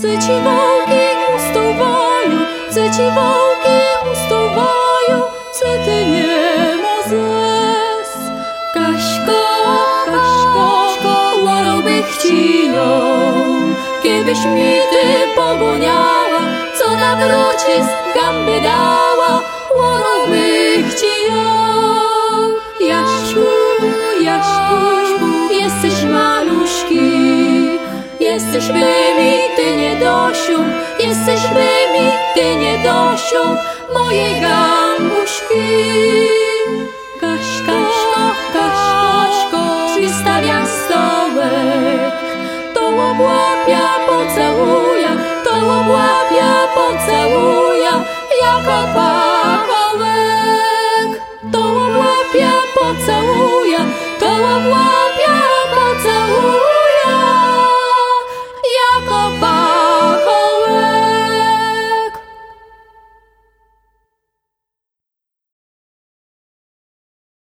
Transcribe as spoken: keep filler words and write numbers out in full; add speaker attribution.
Speaker 1: ci wołki ustąwają, co ci wołki ustąwają, co ty nie możesz. Kaśko, Kaśko, łoroby chciją, kiedyś mi ty pogoniała, co nawrócić gęby dała, łoroby chciją. Jaśku, Jaśku, jesteś maluśki, jesteś bymi, ty nie dosią, jesteś bymi, ty nie dosią, moje gambuśki. Kaśko, Kaśko, przystawiam stołek, to obłapia pocałuja, to obłapia pocałuja, jako pan.